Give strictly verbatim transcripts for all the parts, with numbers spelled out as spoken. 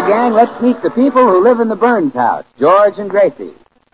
gang, let's meet the people who live in the Burns house, George and Gracie.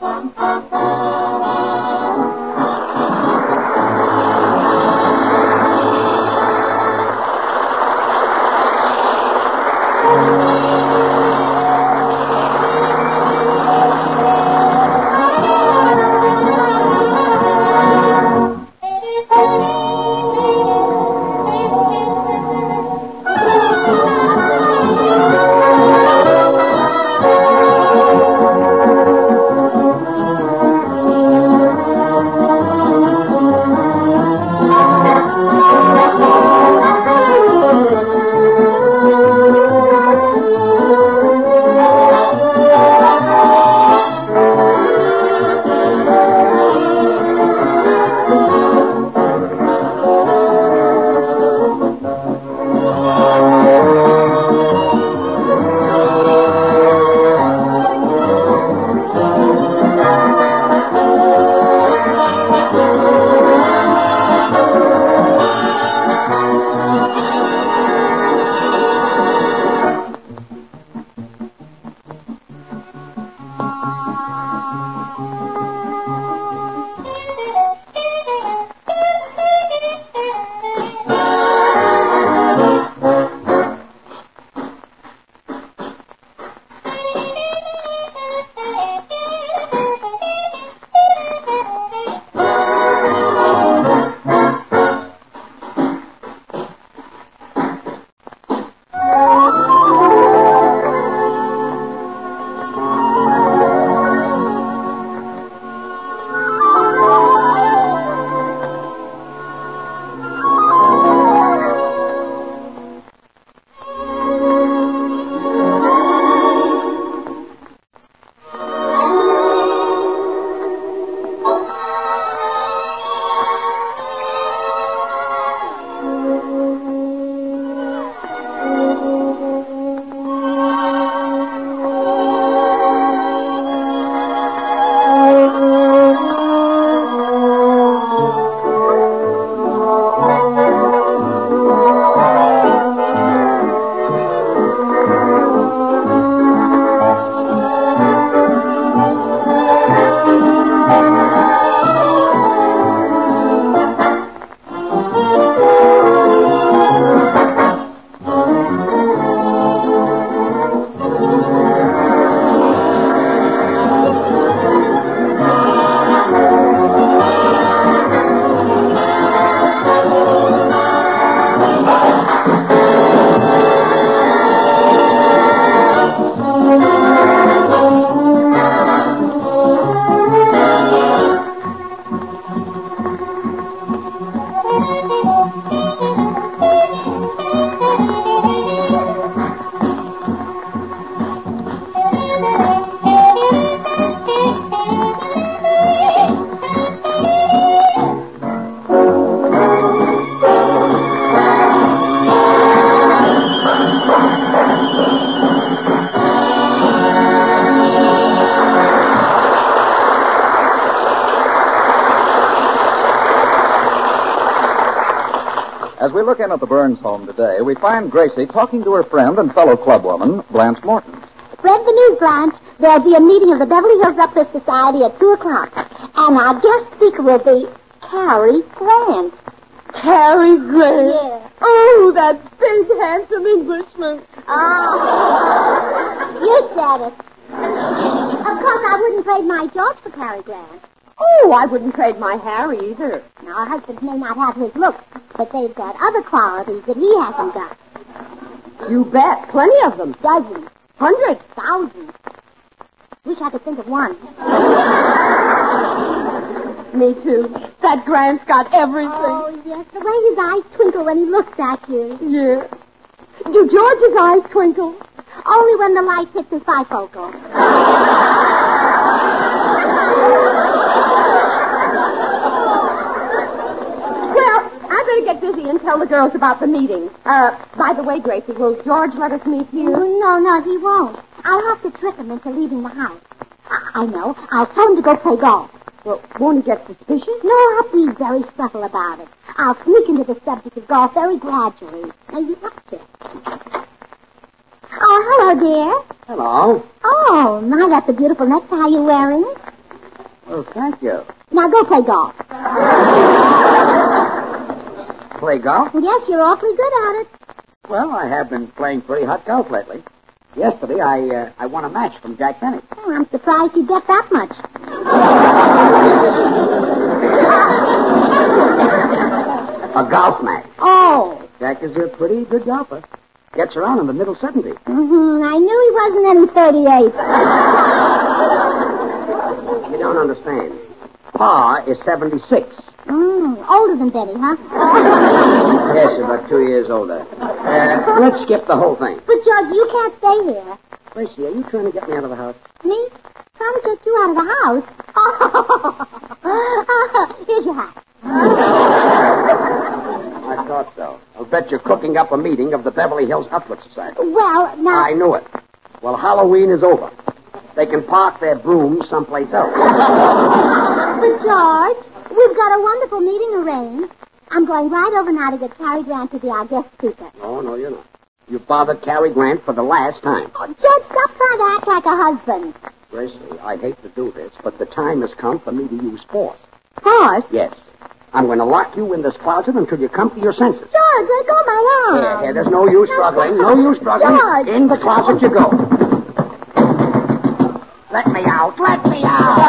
As we look in at the Burns home today, we find Gracie talking to her friend and fellow clubwoman, Blanche Morton. Spread the news, Blanche. There'll be a meeting of the Beverly Hills Uplift Society at two o'clock. And our guest speaker will be Cary Grant. Cary Grant? Yeah. Oh, that big, handsome Englishman. Oh. You said it. Of course, I wouldn't trade my George for Cary Grant. Oh, I wouldn't trade my Harry either. Now, our husbands may not have his looks, but they've got other qualities that he hasn't got. You bet. Plenty of them. Dozens. Hundreds. Thousands. Wish I could think of one. Me too. That Grant's got everything. Oh, yes. The way his eyes twinkle when he looks at you. Yeah. Do George's eyes twinkle? Only when the light hits his bifocal. Well, I better get busy and tell the girls about the meeting. Uh, by the way, Gracie, will George let us meet you? No, no, he won't. I'll have to trick him into leaving the house. I, I know. I'll tell him to go play golf. Well, won't he get suspicious? No, I'll be very subtle about it. I'll sneak into the subject of golf very gradually. Now, you watch it. Oh, hello, dear. Hello. Oh, my, that's a beautiful necktie you're wearing. Oh, thank you. Now go play golf. Play golf? Yes, you're awfully good at it. Well, I have been playing pretty hot golf lately. Yesterday, I uh, I won a match from Jack Benny. Oh, I'm surprised you get that much. A golf match. Oh. Jack is a pretty good golfer. Gets around in the middle seventies. Mm-hmm. I knew he wasn't any thirty-eight. You don't understand. Pa is seventy-six. Mm, older than Benny, huh? Yes, about two years older. Uh, let's skip the whole thing. But, George, you can't stay here. Gracie, are you trying to get me out of the house? Me? Trying to get you out of the house? Oh. Here's your hat. I thought so. I'll bet you're cooking up a meeting of the Beverly Hills Uplift Society. Well, now... I knew it. Well, Halloween is over. They can park their brooms someplace else. But, George, we've got a wonderful meeting arranged. I'm going right over now to get Cary Grant to be our guest speaker. No, no, you're not. You bothered Cary Grant for the last time. Oh, George, stop trying to act like a husband. Gracie, I hate to do this, but the time has come for me to use force. Force? Yes. I'm going to lock you in this closet until you come to your senses. George, let go of my arm. Here, here, there's no use struggling. No use struggling. George. In the closet you go. Let me out. Let me out.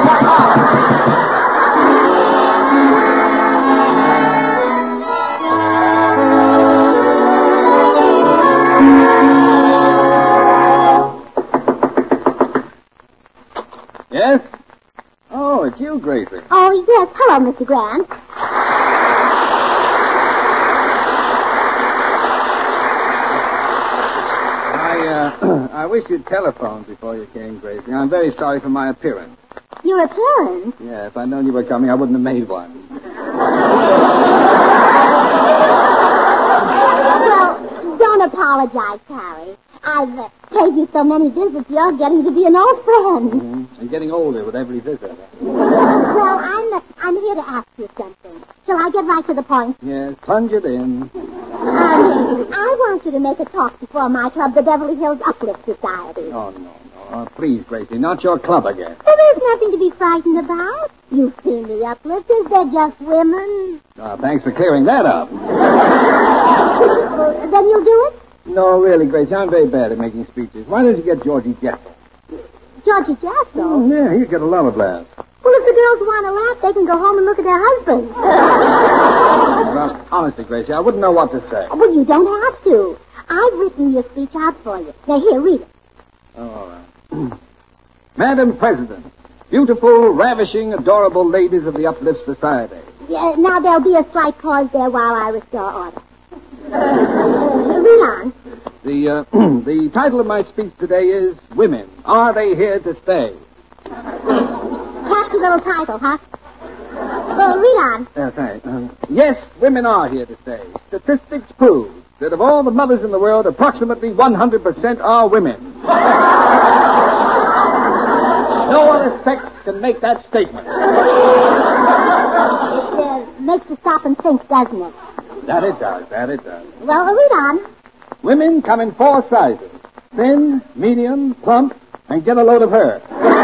Yes? Oh, it's you, Gracie. Oh, yes. Hello, Mister Grant. I, uh, I wish you'd telephoned before you came, Gracie. I'm very sorry for my appearance. Your appearance? Yeah, if I'd known you were coming, I wouldn't have made one. Well, don't apologize, Cary. I've uh, paid you so many visits, you're getting to be an old friend. Mm-hmm. I'm getting older with every visit. Well, I'm uh, I'm here to ask you something. Shall I get right to the point? Yes, plunge it in. Um, I want you to make a talk before my club, the Beverly Hills Uplift Society. Oh, no, no. Oh, please, Gracie, not your club again. Well, there's nothing to be frightened about. You've seen the Uplifters. They're just women. Uh, thanks for clearing that up. Uh, then you'll do it? No, really, Gracie, I'm very bad at making speeches. Why don't you get Georgie Jessel? Georgie Jessel? Oh, yeah, he'd get a lot of laughs. Well, if the girls want to laugh, they can go home and look at their husbands. Well, honestly, Gracie, I wouldn't know what to say. Well, you don't have to. I've written your speech out for you. Now, here, read it. Oh, all right. Madam President, beautiful, ravishing, adorable ladies of the Uplift Society. Yeah, now, there'll be a slight pause there while I restore order. Uh, read on. The, uh, the title of my speech today is Women, Are They Here to Stay? Catchy little title, huh? Well, read on. Uh, thanks. Uh, yes, women are here to stay. Statistics prove that of all the mothers in the world, approximately one hundred percent are women. No other sex can make that statement. It uh, makes you stop and think, doesn't it? That it does, that it does. Well, read on. Women come in four sizes. Thin, medium, plump, and get a load of her.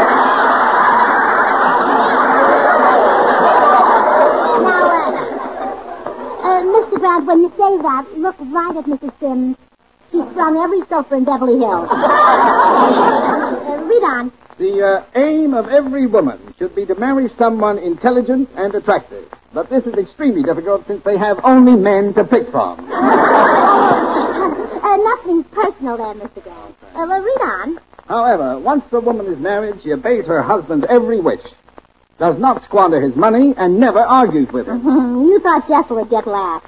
Now, uh, uh, Mister Grant, when you say that, look right at Missus Sims. She's from every sofa in Beverly Hills. uh, read on. The uh, aim of every woman should be to marry someone intelligent and attractive. But this is extremely difficult since they have only men to pick from. uh, nothing personal there, Mister Grant. Uh, well, read on. However, once the woman is married, she obeys her husband's every wish, does not squander his money, and never argues with him. You thought Jessel would get laughed.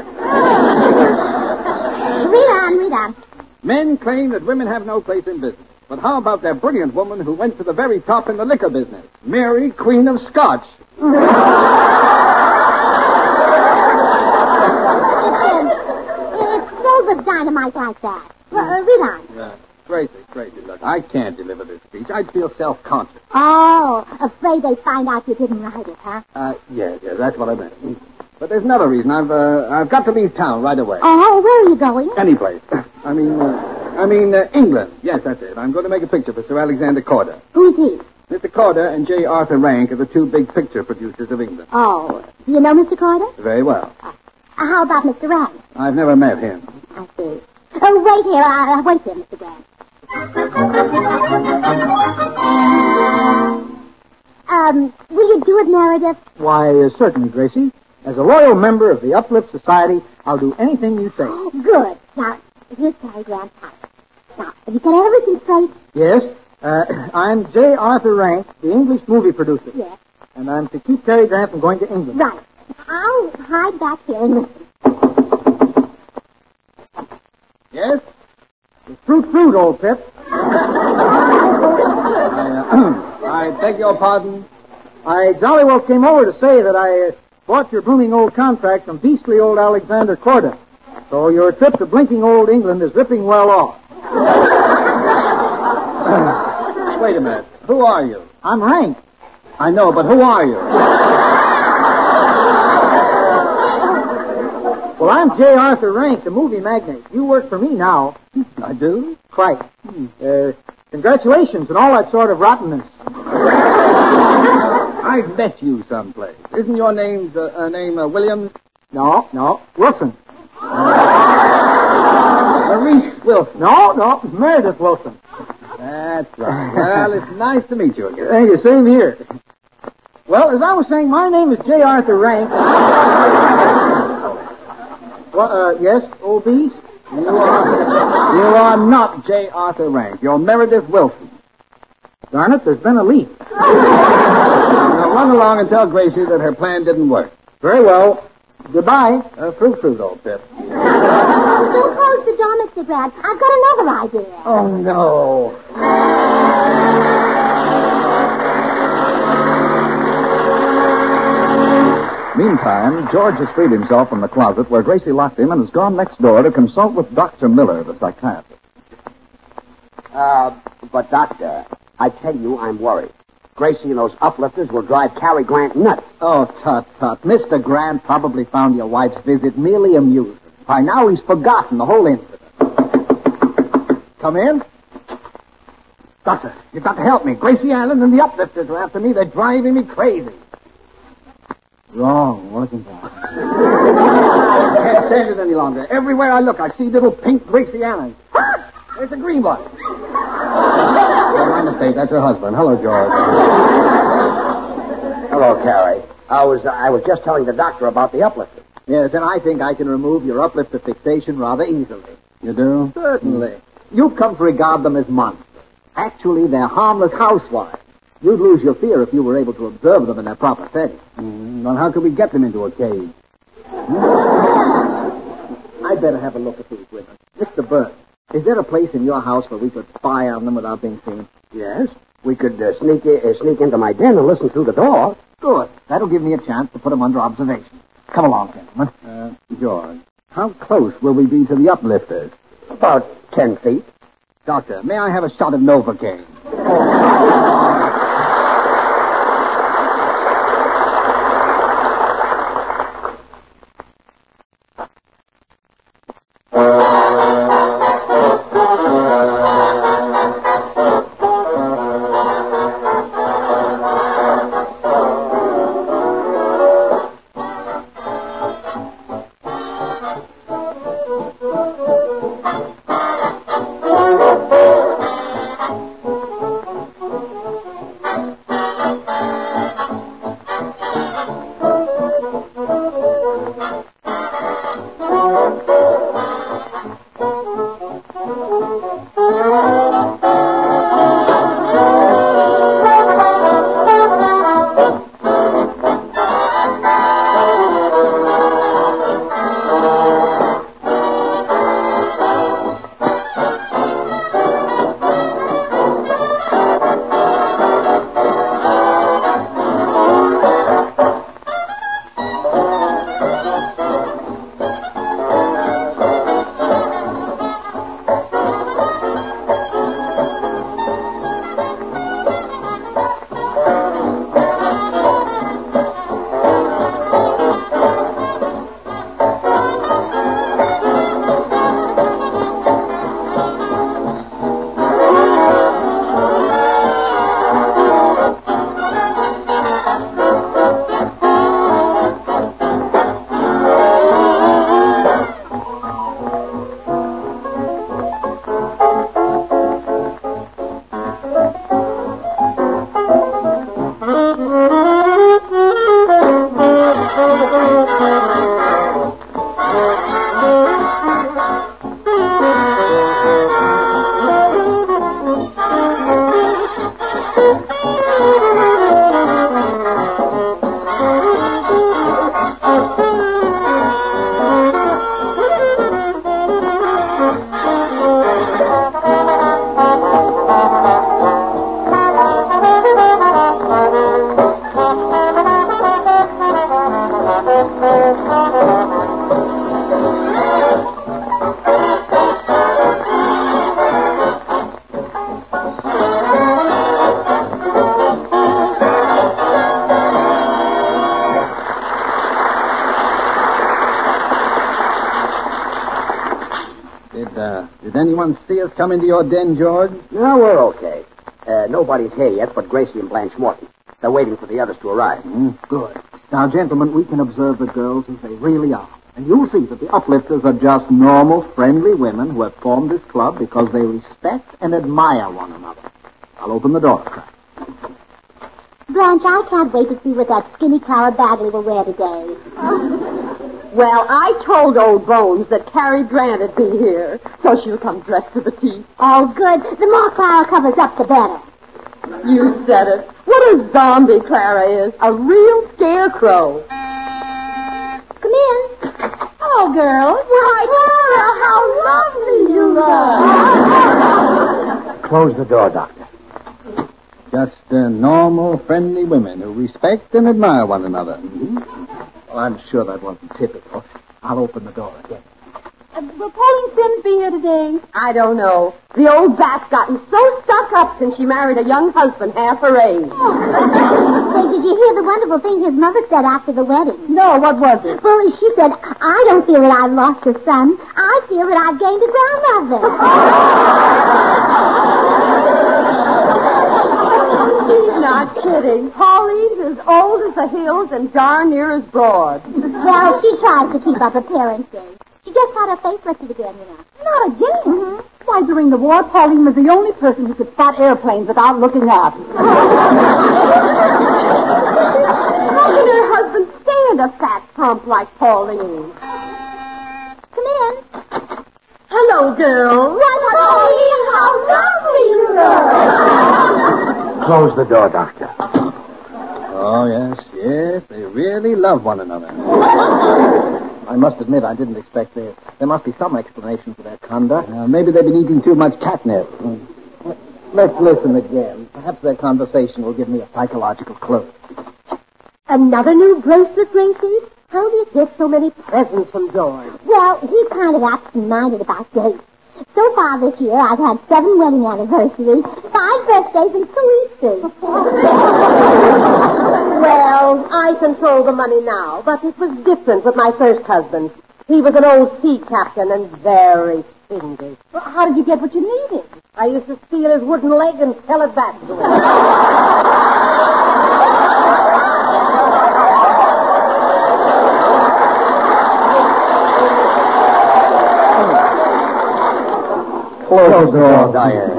Read on, read on. Men claim that women have no place in business. But how about that brilliant woman who went to the very top in the liquor business? Mary, Queen of Scotch. It's filled with dynamite like that. Well, uh, read on. Uh, Gracie, Gracie, look, I can't deliver this speech. I'd feel self-conscious. Oh, afraid they find out you didn't write it, huh? Uh, yeah, yeah, that's what I meant. But there's another reason. I've, uh, I've got to leave town right away. Oh, where are you going? Any place. I mean, uh, I mean, uh, England. Yes, that's it. I'm going to make a picture for Sir Alexander Corder. Who's he? Mister Corder and J. Arthur Rank are the two big picture producers of England. Oh, do you know Mister Corder? Very well. Uh, how about Mister Rank? I've never met him. I see. Oh, wait here. Uh, wait here, Mister Grant. Um, will you do it, Meredith? Why, uh, certainly, Gracie. As a loyal member of the Uplift Society, I'll do anything you say. Oh, good. Now, here's Cary Grant's house. Now, have you got everything straight? Yes, uh, I'm J. Arthur Rank, the English movie producer. Yes. And I'm to keep Cary Grant from going to England. Right. I'll hide back here and listen. Yes? Fruit, fruit, old Pip. I, uh, I beg your pardon. I jolly well came over to say that I uh, bought your blooming old contract from beastly old Alexander Corder. So your trip to blinking old England is ripping well off. Wait a minute. Who are you? I'm Rank. I know, but who are you? Well, I'm J. Arthur Rank, the movie magnate. You work for me now. I do? Quite. Uh, congratulations and all that sort of rottenness. I've met you someplace. Isn't your name, uh, uh, name uh, Williams? No, no, Wilson. Maurice Wilson. No, no, Meredith Wilson. That's right. Well, it's nice to meet you again. Thank you, same here. Well, as I was saying, my name is J. Arthur Rank. Well, uh, yes, old beast? You are, you are not J. Arthur Rank. You're Meredith Wilson. Darn it, there's been a leak. Now run along and tell Gracie that her plan didn't work. Very well. Goodbye. Uh, fruit, fruit, old Pip. Don't close the door, Mister Grant. I've got another idea. Oh, no. Meantime, George has freed himself from the closet where Gracie locked him and has gone next door to consult with Doctor Miller, the psychiatrist. Uh, but, Doctor, I tell you, I'm worried. Gracie and those uplifters will drive Cary Grant nuts. Oh, tut, tut. Mister Grant probably found your wife's visit merely amusing. By now he's forgotten the whole incident. Come in. Doctor, you've got to help me. Gracie Allen and the uplifters are after me. They're driving me crazy. Wrong, wasn't I? I can't stand it any longer. Everywhere I look, I see little pink Gracie Allen. There's a green one. Oh, my mistake. That's her husband. Hello, George. Hello, Cary. I was, uh, I was just telling the doctor about the uplifters. Yes, and I think I can remove your uplifter fixation rather easily. You do? Certainly. You've come to regard them as monsters. Actually, they're harmless housewives. You'd lose your fear if you were able to observe them in their proper setting. Mm, well, how could we get them into a cage? I'd better have a look at these women. Mister Burns, is there a place in your house where we could spy on them without being seen? Yes. We could uh, sneak, i- uh, sneak into my den and listen through the door. Good. That'll give me a chance to put them under observation. Come along, gentlemen. Uh, George, how close will we be to the uplifters? About ten feet. Doctor, may I have a shot of Novocaine? Anyone see us come into your den, George? No, we're okay. Uh, nobody's here yet but Gracie and Blanche Morton. They're waiting for the others to arrive. Mm, good. Now, gentlemen, we can observe the girls as they really are. And you'll see that the uplifters are just normal, friendly women who have formed this club because they respect and admire one another. I'll open the door a crack. Blanche, I can't wait to see what that skinny Clara Bagley will wear today. Well, I told old Bones that Cary Grant would be here, so she'll come dressed to the teeth. Oh, good. The more Clara covers up, the better. You said it. What a zombie Clara is. A real scarecrow. Come in. Oh, girls. Why, Clara, how lovely you look. Close the door, Doctor. Just uh, normal, friendly women who respect and admire one another. Well, I'm sure that wasn't typical. I'll open the door again. Uh, will Pauline Sims be here today? I don't know. The old bat's gotten so stuck up since she married a young husband half her age. Say, did you hear the wonderful thing his mother said after the wedding? No, what was it? Well, she said, I don't feel that I've lost a son. I feel that I've gained a grandmother. She's not kidding. Pauline's as old as the hills and darn near as broad. Well, she tries to keep up appearances. She just had her face lifted again, you know. Not again? Mm-hmm. Why, during the war, Pauline was the only person who could spot airplanes without looking up. How can her husband stand a fat plump like Pauline? Come in. Hello, girl. Why, Pauline, how lovely you look. Close the door, Doctor. Oh, yes, yes. They really love one another. I must admit I didn't expect there. There must be some explanation for their conduct. Uh, maybe they've been eating too much catnip. Let's listen again. Perhaps their conversation will give me a psychological clue. Another new bracelet, Gracie? How do you get so many presents from George? Well, he's kind of absent-minded about dates. So far this year, I've had seven wedding anniversaries, five birthdays, and two Easters. Well, I control the money now, but it was different with my first husband. He was an old sea captain and very stingy. Well, how did you get what you needed? I used to steal his wooden leg and sell it back to him. Close the door, Diane.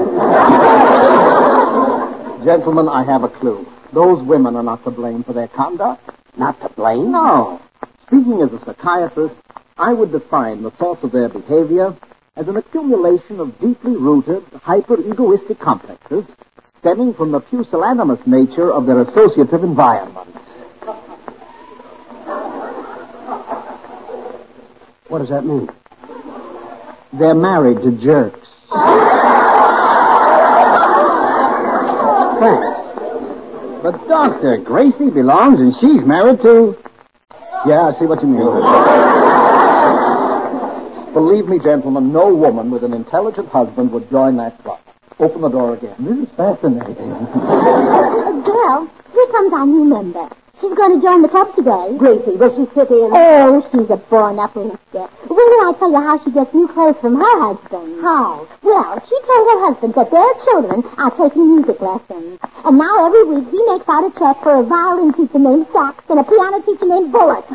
Gentlemen, I have a clue. Those women are not to blame for their conduct. Not to blame? No. Speaking as a psychiatrist, I would define the source of their behavior as an accumulation of deeply rooted, hyper-egoistic complexes stemming from the pusillanimous nature of their associative environments. What does that mean? They're married to jerks. Thanks. But, Doctor, Gracie belongs and she's married to... Yeah, I see what you mean. Believe me, gentlemen, no woman with an intelligent husband would join that club. Open the door again. This is fascinating. Uh, girl, here comes our new member. She's going to join the club today. Gracie, will she sit in? Oh, she's a born uplifter. Wait till I tell you how she gets new clothes from her husband. How? Well, she told her husband that their children are taking music lessons. And now every week he makes out a check for a violin teacher named Sax and a piano teacher named Bullock.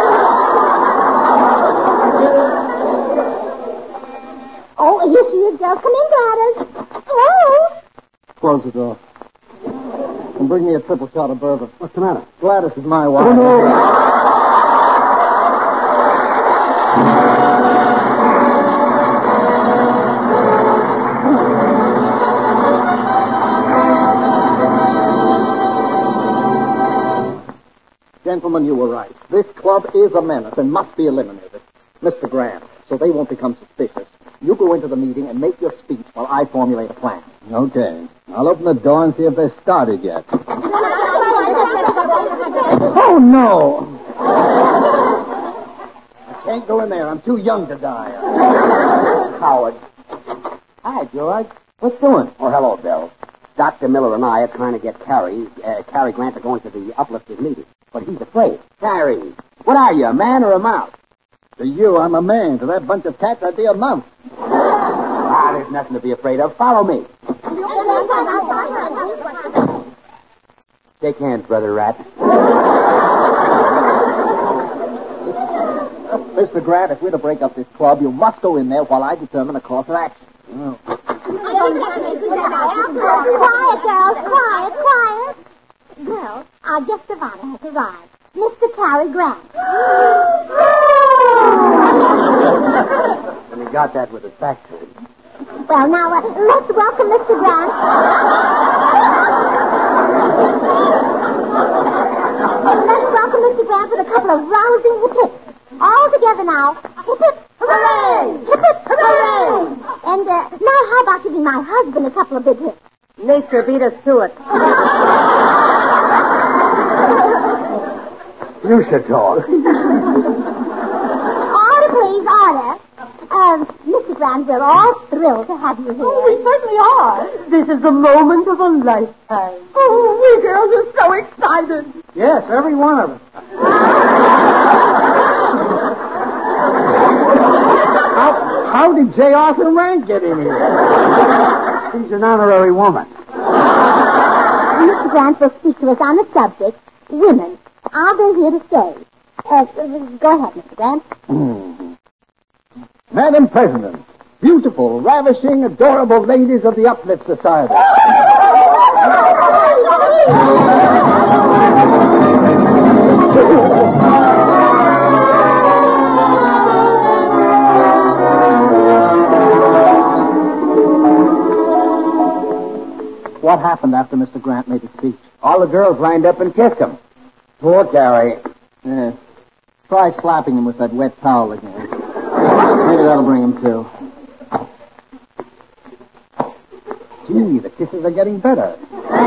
Oh, here she is, girl. Come in, Gladys. Hello. Close the door. And bring me a triple shot of bourbon. What's the matter? Gladys is my wife. Oh, no. Gentlemen, you were right. This club is a menace and must be eliminated. Mister Grant, so they won't become suspicious. You go into the meeting and make your speech while I formulate a plan. Okay. I'll open the door and see if they've started yet. Oh, no! I can't go in there. I'm too young to die. Howard. Hi, George. What's doing? Oh, hello, Bill. Doctor Miller and I are trying to get Cary, uh, Cary Grant to go into the uplifters meeting. But he's afraid. Cary, what are you, a man or a mouse? To you, I'm a man. To that bunch of cats, I'd be a mouse. I Ah, there's nothing to be afraid of. Follow me. Shake hands, Brother Rat. Mister Grant, if we're to break up this club, you must go in there while I determine a course of action. Quiet, girls. Quiet, quiet. Girls, our guest of honor has arrived. Mister Cary Grant. And he got that with his back to him. Well, now, uh, let's welcome Mister Grant. Let's welcome Mister Grant with a couple of rousing hip-hips. All together now. Hip-hip, hooray! Hip-hip, hooray! And uh, now how about giving my husband a couple of big hips? Nature beat us to it. You should talk. Order, please, order. Um, Mister Grant, we're all thrilled to have you here. Oh, we certainly are. This is the moment of a lifetime. Oh, we girls are so excited. Yes, every one of us. how, how did J. Arthur Rank get in here? She's an honorary woman. Mister Grant will speak to us on the subject, women. Are they here to stay? Uh, go ahead, Mister Grant. Mm-hmm. Madam President, beautiful, ravishing, adorable ladies of the Uplift Society. What happened after Mister Grant made his speech? All the girls lined up and kissed him. Poor Cary. Yeah. Try slapping him with that wet towel again. Maybe that'll bring him to. Gee, the kisses are getting better.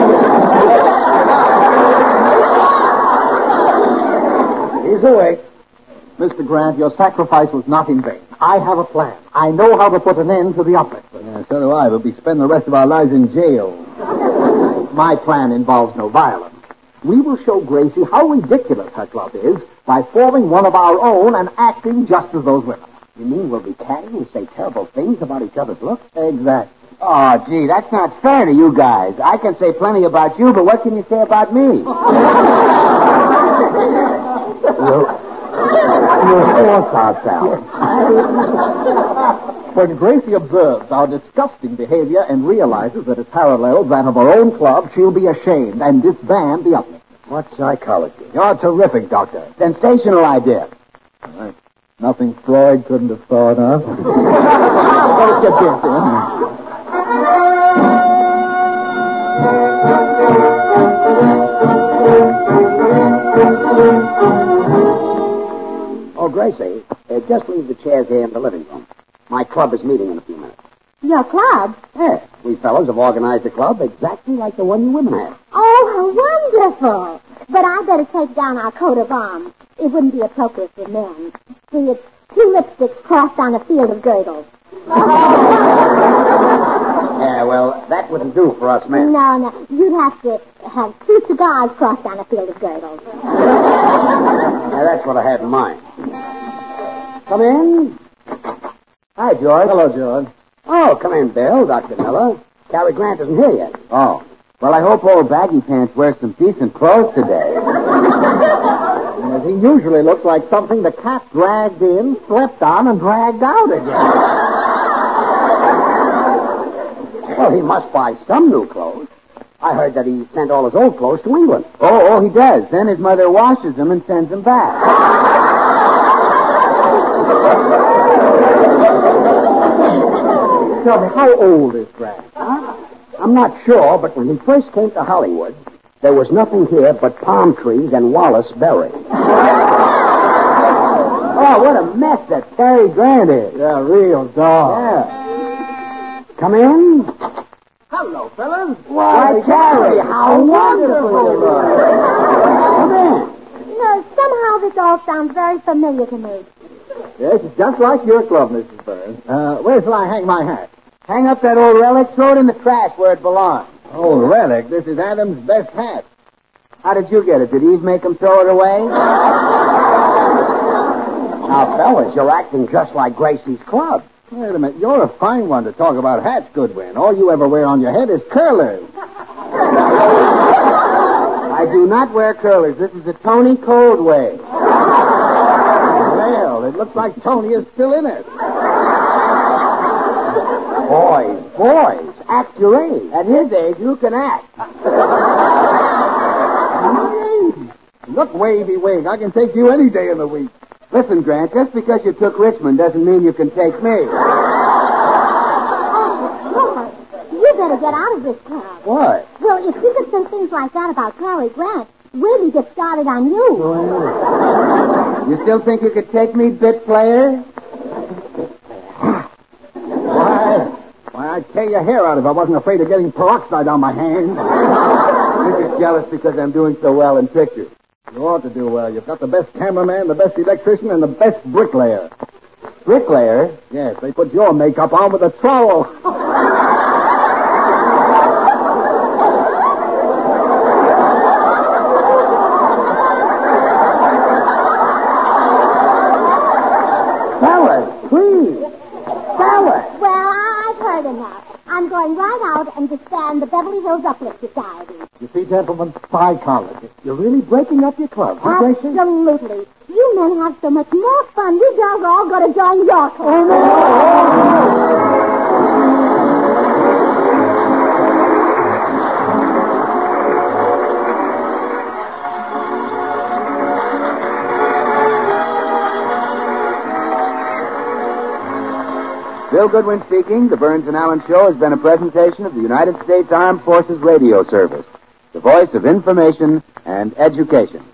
He's awake. Mister Grant, your sacrifice was not in vain. I have a plan. I know how to put an end to the uplift. Yeah, so do I, but we spend the rest of our lives in jail. My plan involves no violence. We will show Gracie how ridiculous her club is by forming one of our own and acting just as those women. You mean we'll be catty and say terrible things about each other's looks? Exactly. Oh, gee, that's not fair to you guys. I can say plenty about you, but what can you say about me? You're forced ourselves. When Gracie observes our disgusting behavior and realizes that it parallels that of our own club, she'll be ashamed and disband the uplift. What psychology? You're terrific, Doctor. Sensational idea. Right. Nothing Freud couldn't have thought of. Let's get this in. Oh, Gracie, uh, just leave the chairs here in the living room. My club is meeting in a few minutes. Your club? Yeah, we fellows have organized a club exactly like the one you women have. Oh, how wonderful. But I'd better take down our coat of arms. It wouldn't be appropriate for men. See, it's two lipsticks crossed on a field of girdles. Yeah, well, that wouldn't do for us men. No, no. You'd have to have two cigars crossed on a field of girdles. Yeah, that's what I had in mind. Come in. Hi, George. Hello, George. Oh, come in, Bill, Doctor Miller. Cary Grant isn't here yet. Oh. Well, I hope old Baggy Pants wears some decent clothes today. Yes, he usually looks like something the cat dragged in, slept on, and dragged out again. Well, he must buy some new clothes. I heard that he sent all his old clothes to England. Oh, oh, he does. Then his mother washes them and sends them back. Tell me, how old is Grant? Huh? I'm not sure, but when he first came to Hollywood, there was nothing here but palm trees and Wallace Berry. Oh, what a mess that Cary Grant is. Yeah, real dog. Yeah. Come in. Hello, fellas. Why, Cary, how wonderful you are. Come in. No, somehow this all sounds very familiar to me. Yes, it's just like your club, Missus Burns. Uh, where shall I hang my hat? Hang up that old relic, throw it in the trash where it belongs. Oh, relic. This is Adam's best hat. How did you get it? Did Eve make him throw it away? Now, fellas, you're acting just like Gracie's club. Wait a minute. You're a fine one to talk about hats, Goodwin. All you ever wear on your head is curlers. I do not wear curlers. This is a Tony Coldway. Well, it looks like Tony is still in it. Boys, boys, act your age. At his age, you can act. Look, Wavy Wig, I can take you any day of the week. Listen, Grant, just because you took Richmond doesn't mean you can take me. Oh, you better get out of this club. What? Well, if you could say things like that about Cary Grant, where do you get started on you? You still think you could take me, bit player? Why, why, I'd tear your hair out if I wasn't afraid of getting peroxide on my hands. You're just jealous because I'm doing so well in pictures. You ought to do well. You've got the best cameraman, the best electrician, and the best bricklayer. Bricklayer? Yes, they put your makeup on with a trowel. Fellas, please. Fellas. Well, I've heard enough. I'm going right out and disband the Beverly Hills Uplift Society. You see, gentlemen, by college. You're really breaking up your club, huh, Gracie? Absolutely. You men have so much more fun. We girls are all going to join your club. Oh, no. Bill Goodwin speaking. The Burns and Allen Show has been a presentation of the United States Armed Forces Radio Service, the voice of information and education.